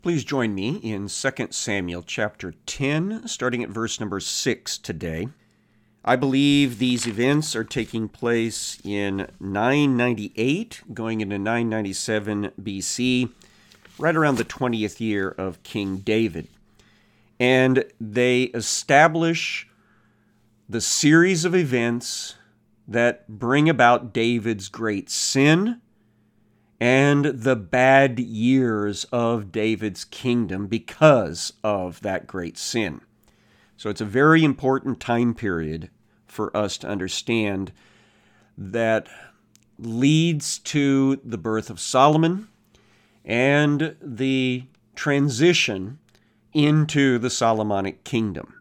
Please join me in 2 Samuel chapter 10, starting at verse number 6 today. I believe these events are taking place in 998, going into 997 BC, right around the 20th year of King David. And they establish the series of events that bring about David's great sin and the bad years of David's kingdom because of that great sin. So it's a very important time period for us to understand that leads to the birth of Solomon and the transition into the Solomonic kingdom.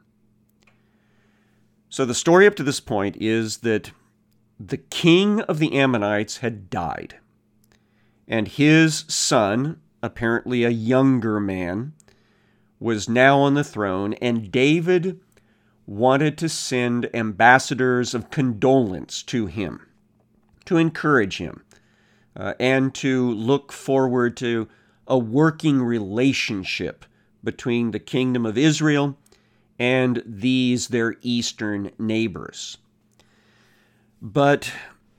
So the story up to this point is that the king of the Ammonites had died, and his son, apparently a younger man, was now on the throne, and David wanted to send ambassadors of condolence to him, to encourage him, and to look forward to a working relationship between the kingdom of Israel and these their eastern neighbors. But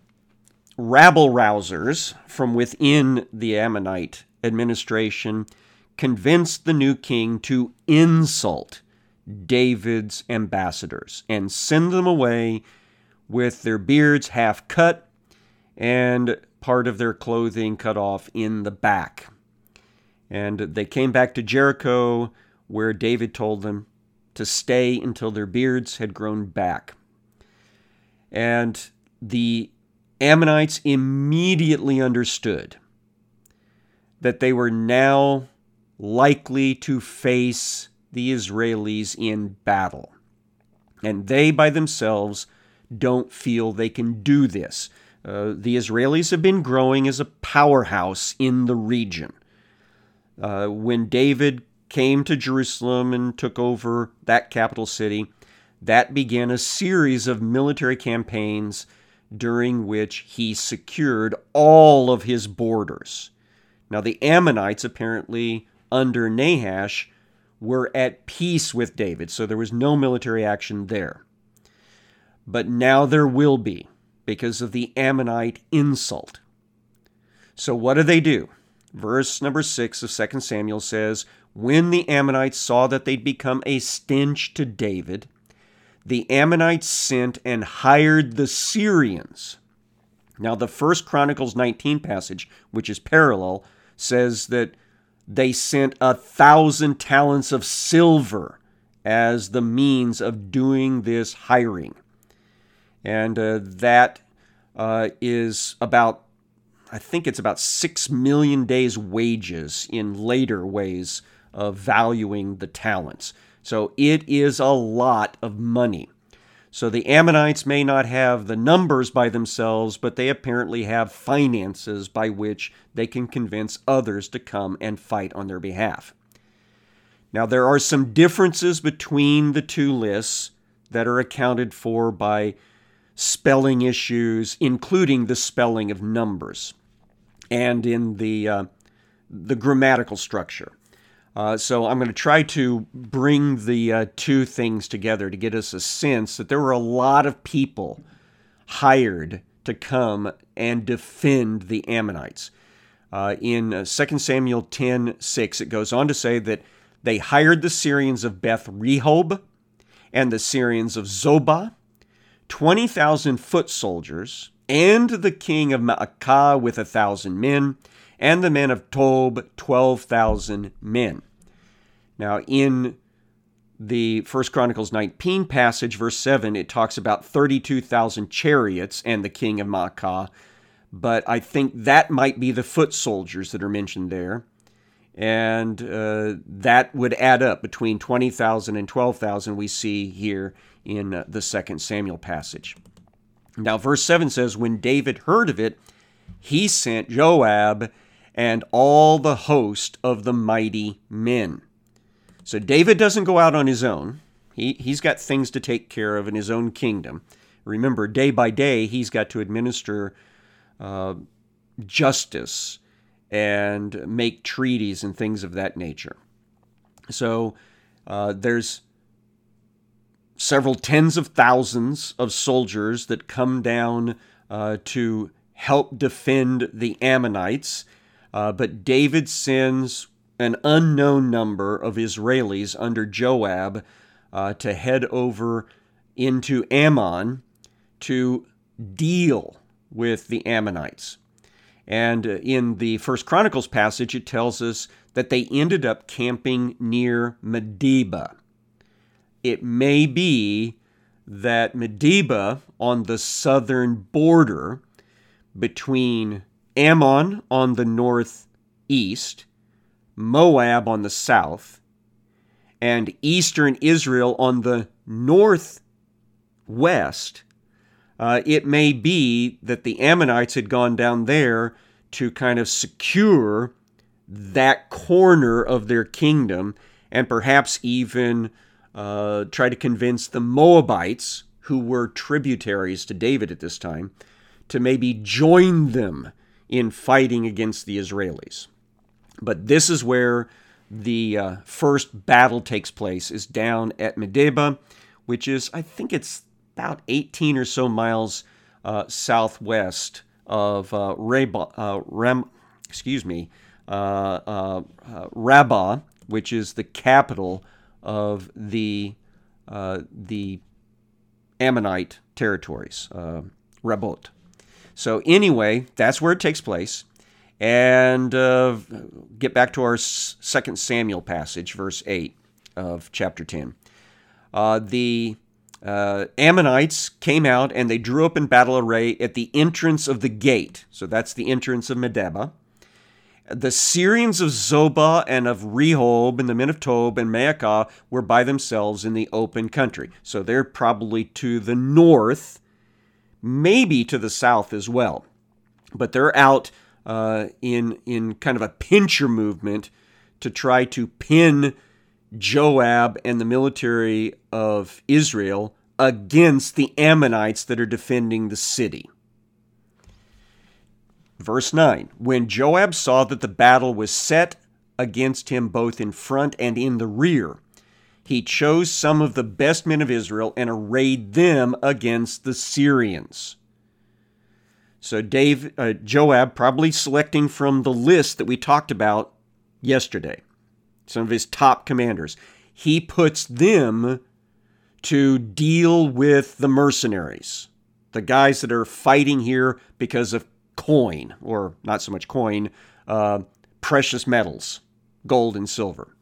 rabble-rousers from within the Ammonite administration convinced the new king to insult David's ambassadors and send them away with their beards half cut and part of their clothing cut off in the back. And they came back to Jericho, where David told them to stay until their beards had grown back. And the Ammonites immediately understood that they were now likely to face the Israelis in battle. And they by themselves don't feel they can do this. The Israelis have been growing as a powerhouse in the region. When David came to Jerusalem and took over that capital city, that began a series of military campaigns during which he secured all of his borders. Now, the Ammonites, apparently under Nahash, were at peace with David, so there was no military action there. But now there will be, because of the Ammonite insult. So what do? Verse number 6 of 2 Samuel says, "When the Ammonites saw that they'd become a stench to David, the Ammonites sent and hired the Syrians." Now, the 1 Chronicles 19 passage, which is parallel, says that they sent 1,000 talents of silver as the means of doing this hiring. And that is about, I think it's about 6 million days' wages in later ways of valuing the talents. So it is a lot of money. So the Ammonites may not have the numbers by themselves, but they apparently have finances by which they can convince others to come and fight on their behalf. Now, there are some differences between the two lists that are accounted for by spelling issues, including the spelling of numbers, and in the grammatical structure. So I'm going to try to bring the two things together to get us a sense that there were a lot of people hired to come and defend the Ammonites. In 2 Samuel 10:6, it goes on to say that they hired the Syrians of Beth Rehob and the Syrians of Zobah, 20,000 foot soldiers, and the king of Maacah with 1,000 men, and the men of Tob, 12,000 men. Now, in the 1 Chronicles 19 passage, verse 7, it talks about 32,000 chariots and the king of Maacah, but I think that might be the foot soldiers that are mentioned there, and that would add up between 20,000 and 12,000 we see here in the 2 Samuel passage. Now, verse 7 says, "When David heard of it, he sent Joab and all the host of the mighty men." So David doesn't go out on his own. He's got things to take care of in his own kingdom. Remember, day by day, he's got to administer justice and make treaties and things of that nature. So there's several tens of thousands of soldiers that come down to help defend the Ammonites, but David sends an unknown number of Israelis under Joab to head over into Ammon to deal with the Ammonites. And in the First Chronicles passage, it tells us that they ended up camping near Medeba. It may be that Medeba, on the southern border between Ammon on the northeast, Moab on the south, and eastern Israel on the northwest, it may be that the Ammonites had gone down there to kind of secure that corner of their kingdom, and perhaps even try to convince the Moabites, who were tributaries to David at this time, to maybe join them in fighting against the Israelis. But this is where the first battle takes place, is down at Medeba, which is, I think it's about 18 or so miles southwest of Rabbah, which is the capital of the Ammonite territories, Rabbot. So anyway, that's where it takes place. And get back to our 2 Samuel passage, verse 8 of chapter 10. The Ammonites came out and they drew up in battle array at the entrance of the gate. So that's the entrance of Medeba. The Syrians of Zobah and of Rehob and the men of Tob and Maacah were by themselves in the open country. So they're probably to the north, maybe to the south as well. But they're out in kind of a pincher movement to try to pin Joab and the military of Israel against the Ammonites that are defending the city. Verse 9, when Joab saw that the battle was set against him both in front and in the rear, he chose some of the best men of Israel and arrayed them against the Syrians. So Joab, probably selecting from the list that we talked about yesterday, some of his top commanders, he puts them to deal with the mercenaries, the guys that are fighting here because of coin, or not so much coin, precious metals, gold and silver.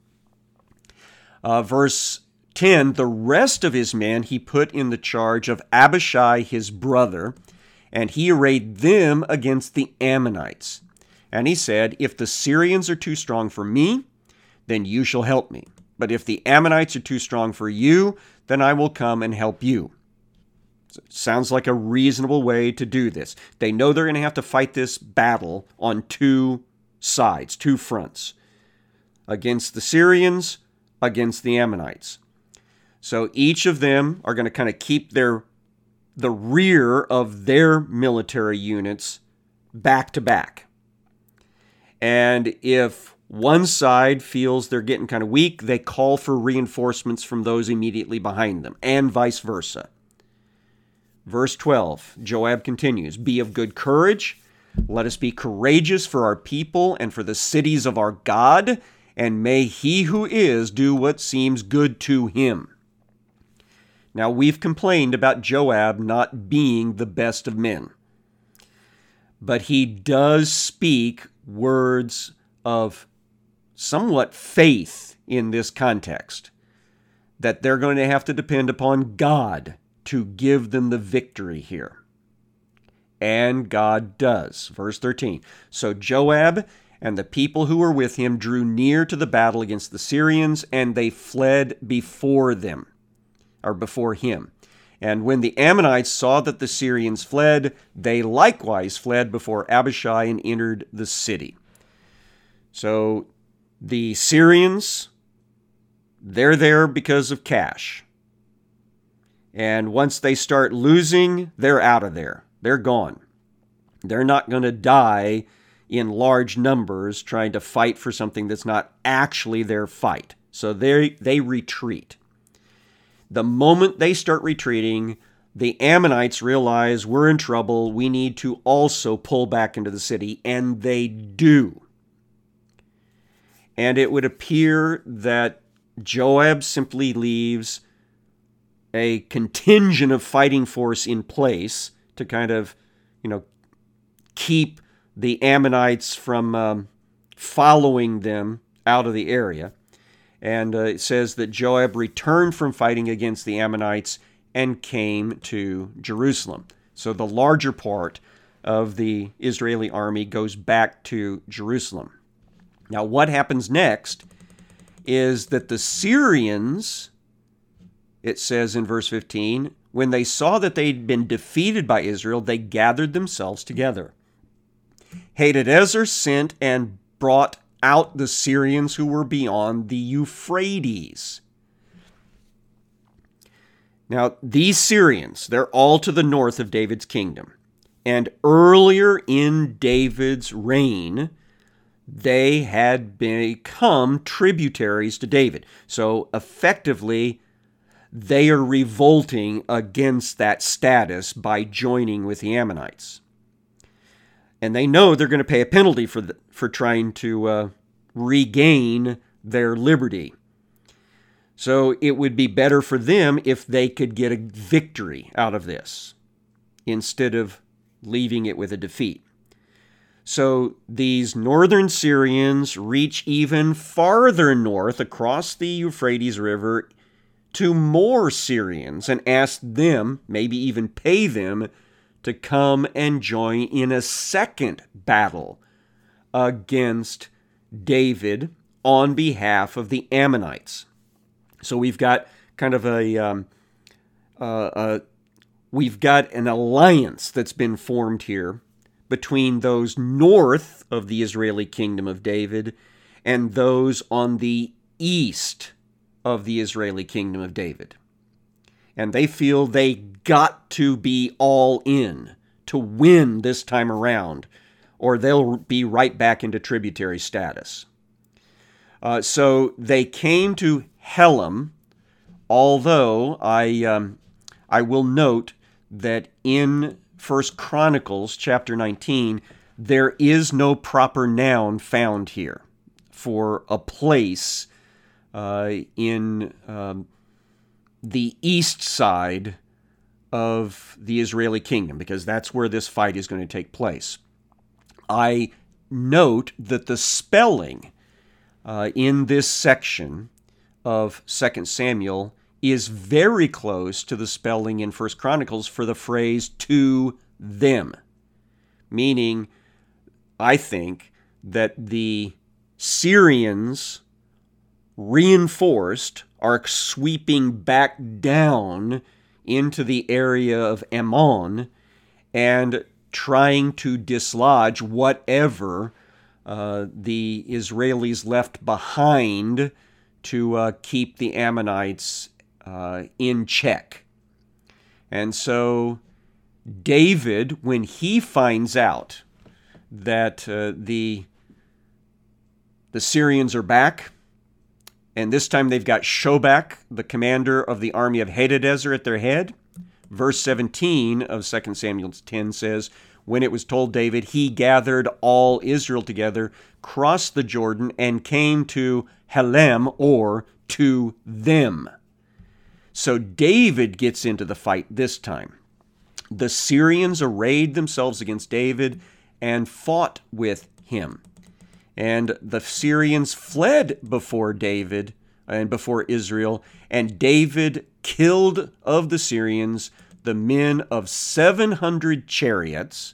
Verse 10, the rest of his men he put in the charge of Abishai his brother, and he arrayed them against the Ammonites. And he said, if the Syrians are too strong for me, then you shall help me. But if the Ammonites are too strong for you, then I will come and help you. Sounds like a reasonable way to do this. They know they're going to have to fight this battle on two sides, two fronts, against the Syrians, against the Ammonites. So each of them are going to kind of keep the rear of their military units back to back. And if one side feels they're getting kind of weak, they call for reinforcements from those immediately behind them, and vice versa. Verse 12, Joab continues, be of good courage. Let us be courageous for our people and for the cities of our God, and may he who is do what seems good to him. Now, we've complained about Joab not being the best of men, but he does speak words of somewhat faith in this context, that they're going to have to depend upon God to give them the victory here. And God does. Verse 13, so Joab and the people who were with him drew near to the battle against the Syrians, and they fled before him. And when the Ammonites saw that the Syrians fled, they likewise fled before Abishai and entered the city. So the Syrians, they're there because of cash. And once they start losing, they're out of there. They're gone. They're not going to die in large numbers trying to fight for something that's not actually their fight. So they retreat. The moment they start retreating, the Ammonites realize we're in trouble. We need to also pull back into the city, and they do. And it would appear that Joab simply leaves a contingent of fighting force in place to kind of, keep the Ammonites from following them out of the area. And it says that Joab returned from fighting against the Ammonites and came to Jerusalem. So the larger part of the Israeli army goes back to Jerusalem. Now, what happens next is that the Syrians, it says in verse 15, when they saw that they'd been defeated by Israel, they gathered themselves together. Hadadezer sent and brought out the Syrians who were beyond the Euphrates. Now, these Syrians, they're all to the north of David's kingdom. And earlier in David's reign, they had become tributaries to David. So effectively, they are revolting against that status by joining with the Ammonites. And they know they're going to pay a penalty for trying to regain their liberty. So it would be better for them if they could get a victory out of this instead of leaving it with a defeat. So these northern Syrians reach even farther north across the Euphrates River to more Syrians and ask them, maybe even pay them, to come and join in a second battle against David on behalf of the Ammonites. So we've got kind of we've got an alliance that's been formed here between those north of the Israeli kingdom of David and those on the east of the Israeli kingdom of David. And they feel they got to be all in to win this time around, or they'll be right back into tributary status. So they came to Helam, although I will note that in 1 Chronicles chapter 19, there is no proper noun found here for a place in the east side of the Israeli kingdom, because that's where this fight is going to take place. I note that the spelling in this section of 2 Samuel is very close to the spelling in 1 Chronicles for the phrase "to them," meaning, I think, that the Syrians reinforced are sweeping back down into the area of Ammon and trying to dislodge whatever the Israelis left behind to keep the Ammonites in check. And so David, when he finds out that the Syrians are back, and this time they've got Shobak, the commander of the army of Hadadezer, at their head. Verse 17 of 2 Samuel 10 says, when it was told David, he gathered all Israel together, crossed the Jordan, and came to Helam, or to them. So David gets into the fight this time. The Syrians arrayed themselves against David and fought with him. And the Syrians fled before David and before Israel, and David killed of the Syrians the men of 700 chariots,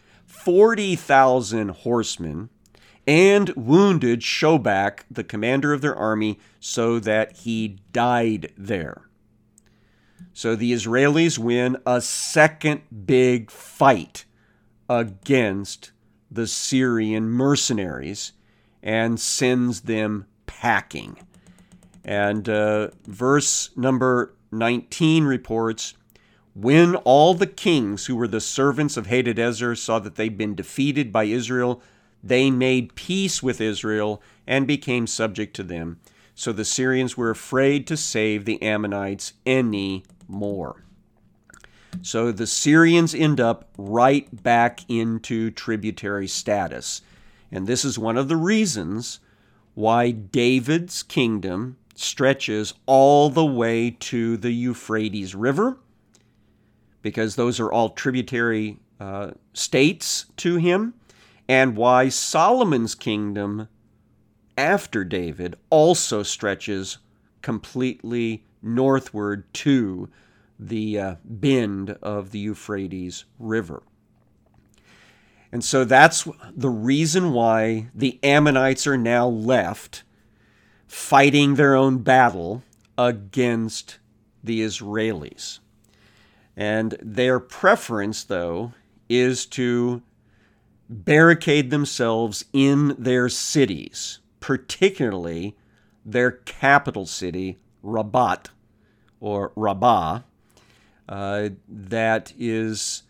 40,000 horsemen, and wounded Shobak, the commander of their army, so that he died there. So the Israelis win a second big fight against the Syrian mercenaries and sends them packing. And verse number 19 reports, when all the kings who were the servants of Hadadezer saw that they'd been defeated by Israel, they made peace with Israel and became subject to them. So the Syrians were afraid to save the Ammonites any more. So the Syrians end up right back into tributary status. And this is one of the reasons why David's kingdom stretches all the way to the Euphrates River, because those are all tributary states to him, and why Solomon's kingdom after David also stretches completely northward to the bend of the Euphrates River. And so that's the reason why the Ammonites are now left fighting their own battle against the Israelis. And their preference, though, is to barricade themselves in their cities, particularly their capital city, Rabat, or Rabbah. That is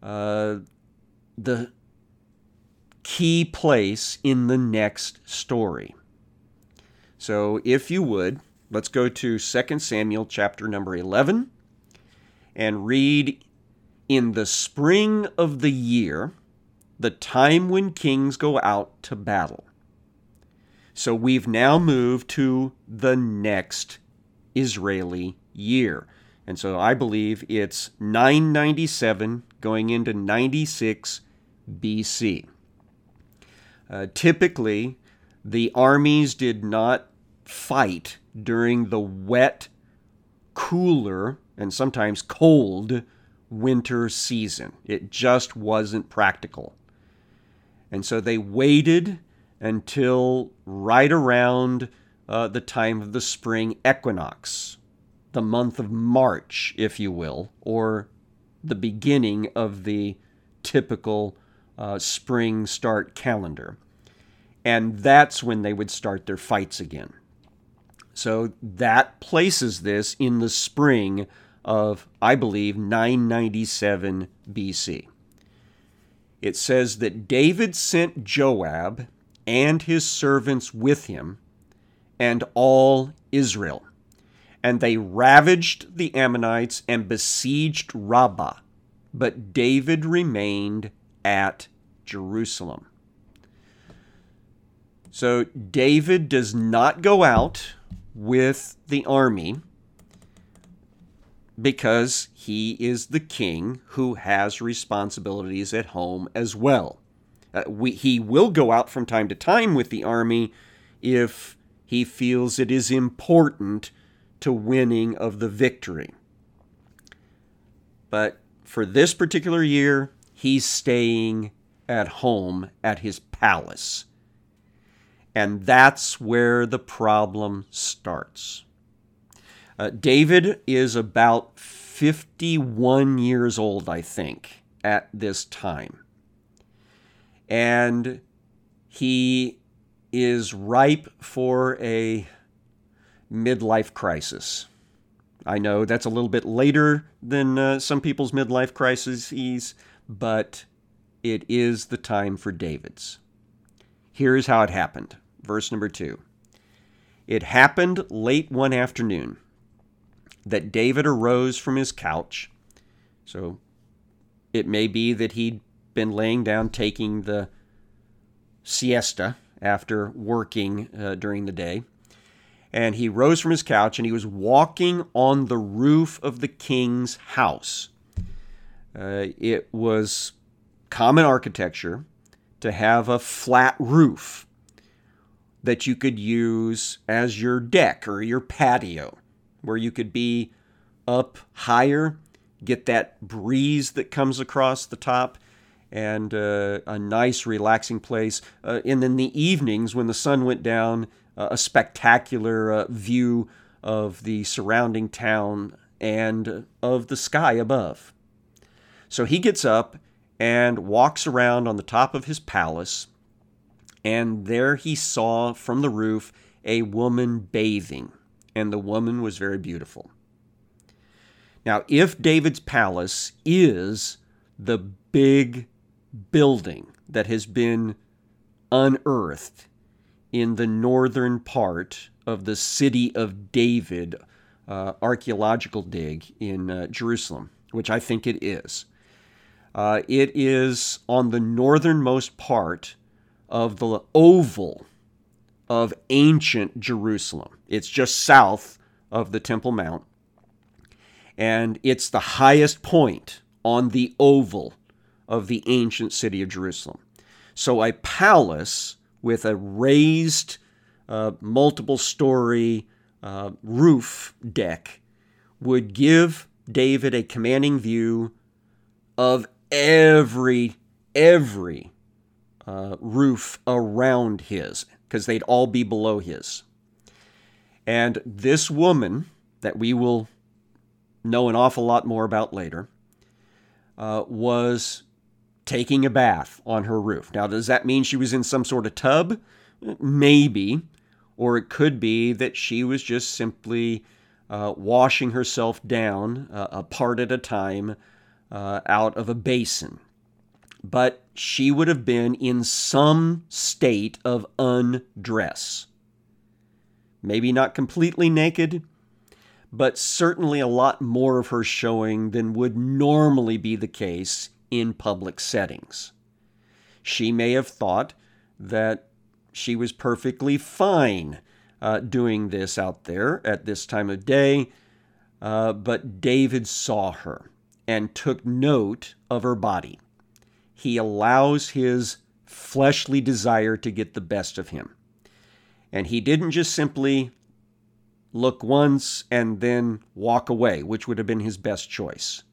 the key place in the next story. So if you would, let's go to 2 Samuel chapter number 11 and read, "In the spring of the year, the time when kings go out to battle." So we've now moved to the next Israeli year. And so I believe it's 997 going into 96 BC. Typically, the armies did not fight during the wet, cooler, and sometimes cold winter season. It just wasn't practical. And so they waited until right around the time of the spring equinox, the month of March, if you will, or the beginning of the typical spring start calendar. And that's when they would start their fights again. So that places this in the spring of, I believe, 997 BC. It says that David sent Joab and his servants with him and all Israel. And they ravaged the Ammonites and besieged Rabbah. But David remained at Jerusalem. So David does not go out with the army because he is the king who has responsibilities at home as well. He will go out from time to time with the army if he feels it is important to winning of the victory. But for this particular year, he's staying at home at his palace. And that's where the problem starts. David is about 51 years old, I think, at this time. And he is ripe for a midlife crisis. I know that's a little bit later than some people's midlife crises, but it is the time for David's. Here's how it happened. Verse number 2. It happened late one afternoon that David arose from his couch. So it may be that he'd been laying down taking the siesta after working during the day. And he rose from his couch and he was walking on the roof of the king's house. It was common architecture to have a flat roof that you could use as your deck or your patio, where you could be up higher, get that breeze that comes across the top, and a nice relaxing place. And in the evenings when the sun went down, a spectacular view of the surrounding town and of the sky above. So he gets up and walks around on the top of his palace, and there he saw from the roof a woman bathing, and the woman was very beautiful. Now, if David's palace is the big building that has been unearthed in the northern part of the City of David archaeological dig in Jerusalem, which I think it is. It is on the northernmost part of the oval of ancient Jerusalem. It's just south of the Temple Mount, and it's the highest point on the oval of the ancient city of Jerusalem. So a palace with a raised multiple-story roof deck would give David a commanding view of every roof around his, because they'd all be below his. And this woman, that we will know an awful lot more about later, was taking a bath on her roof. Now, does that mean she was in some sort of tub? Maybe. Or it could be that she was just simply washing herself down a part at a time out of a basin. But she would have been in some state of undress. Maybe not completely naked, but certainly a lot more of her showing than would normally be the case in public settings. She may have thought that she was perfectly fine doing this out there at this time of day, but David saw her and took note of her body. He allows his fleshly desire to get the best of him. And he didn't just simply look once and then walk away, which would have been his best choice.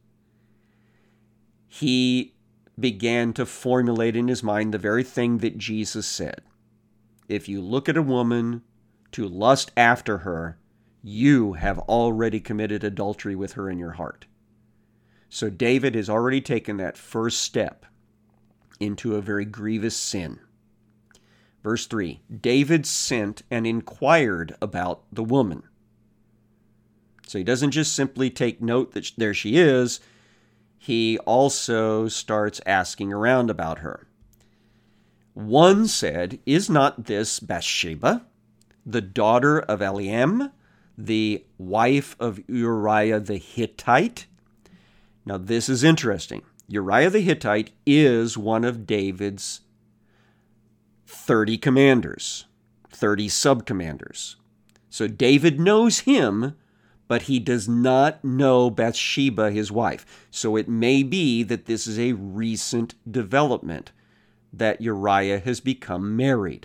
He began to formulate in his mind the very thing that Jesus said. If you look at a woman to lust after her, you have already committed adultery with her in your heart. So David has already taken that first step into a very grievous sin. Verse 3, David sent and inquired about the woman. So he doesn't just simply take note that there she is, he also starts asking around about her. One said, "Is not this Bathsheba, the daughter of Eliam, the wife of Uriah the Hittite?" Now this is interesting. Uriah the Hittite is one of David's 30 commanders, 30 sub-commanders. So David knows him, but he does not know Bathsheba, his wife. So it may be that this is a recent development, that Uriah has become married.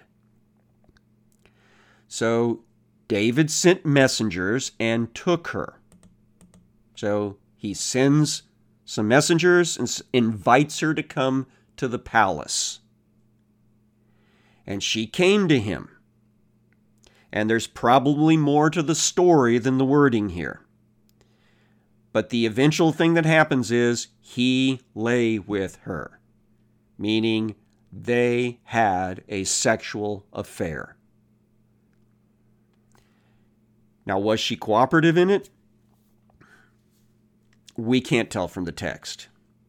So David sent messengers and took her. So he sends some messengers and invites her to come to the palace. And she came to him. And there's probably more to the story than the wording here. But the eventual thing that happens is he lay with her, meaning they had a sexual affair. Now, was she cooperative in it? We can't tell from the text.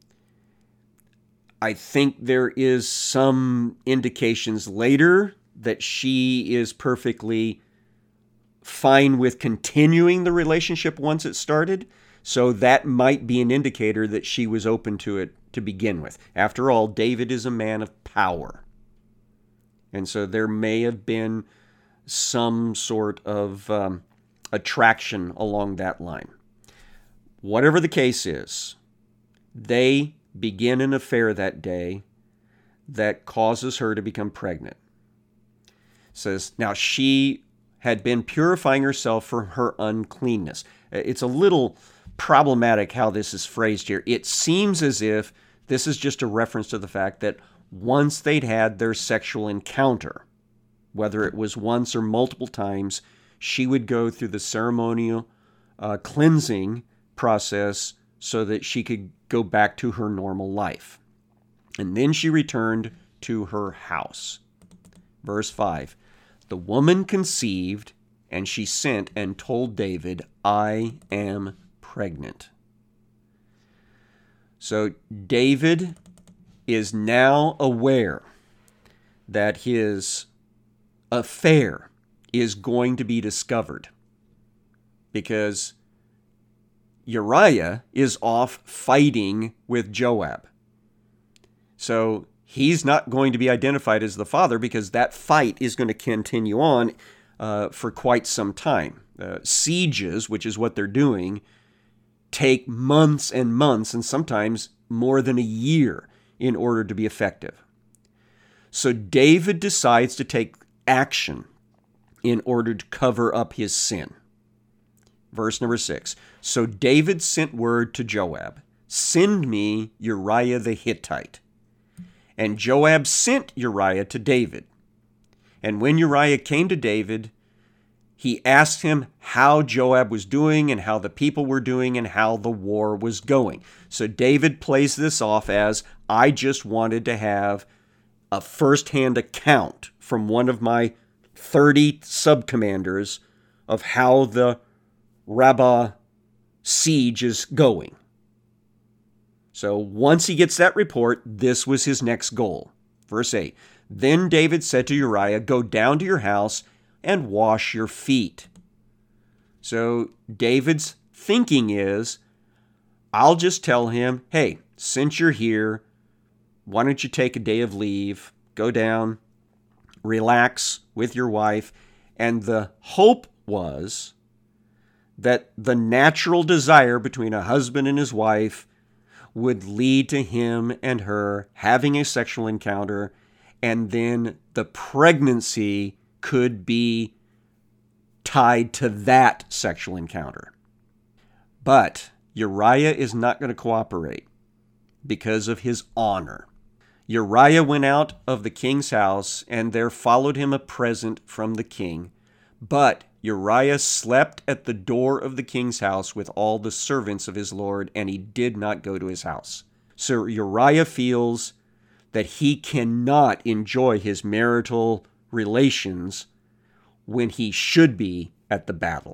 I think there is some indications later that she is perfectly fine with continuing the relationship once it started. So that might be an indicator that she was open to it to begin with. After all, David is a man of power. And so there may have been some sort of attraction along that line. Whatever the case is, they begin an affair that day that causes her to become pregnant. It says, now she had been purifying herself from her uncleanness. It's a little problematic how this is phrased here. It seems as if this is just a reference to the fact that once they'd had their sexual encounter, whether it was once or multiple times, she would go through the ceremonial cleansing process so that she could go back to her normal life. And then she returned to her house. Verse 5, the woman conceived, and she sent and told David, I am pregnant. So David is now aware that his affair is going to be discovered because Uriah is off fighting with Joab. So he's not going to be identified as the father because that fight is going to continue on for quite some time. Sieges, which is what they're doing, take months and months and sometimes more than a year in order to be effective. So David decides to take action in order to cover up his sin. Verse number 6. So David sent word to Joab, "Send me Uriah the Hittite." And Joab sent Uriah to David. And when Uriah came to David, he asked him how Joab was doing and how the people were doing and how the war was going. So David plays this off as, I just wanted to have a first-hand account from one of my 30 sub-commanders of how the Rabbah siege is going. So once he gets that report, this was his next goal. Verse 8, Then David said to Uriah, "Go down to your house and wash your feet." So David's thinking is, I'll just tell him, hey, since you're here, why don't you take a day of leave, go down, relax with your wife. And the hope was that the natural desire between a husband and his wife would lead to him and her having a sexual encounter, and then the pregnancy could be tied to that sexual encounter. But Uriah is not going to cooperate because of his honor. Uriah went out of the king's house, and there followed him a present from the king. But Uriah slept at the door of the king's house with all the servants of his lord, and he did not go to his house. So Uriah feels that he cannot enjoy his marital relations when he should be at the battle.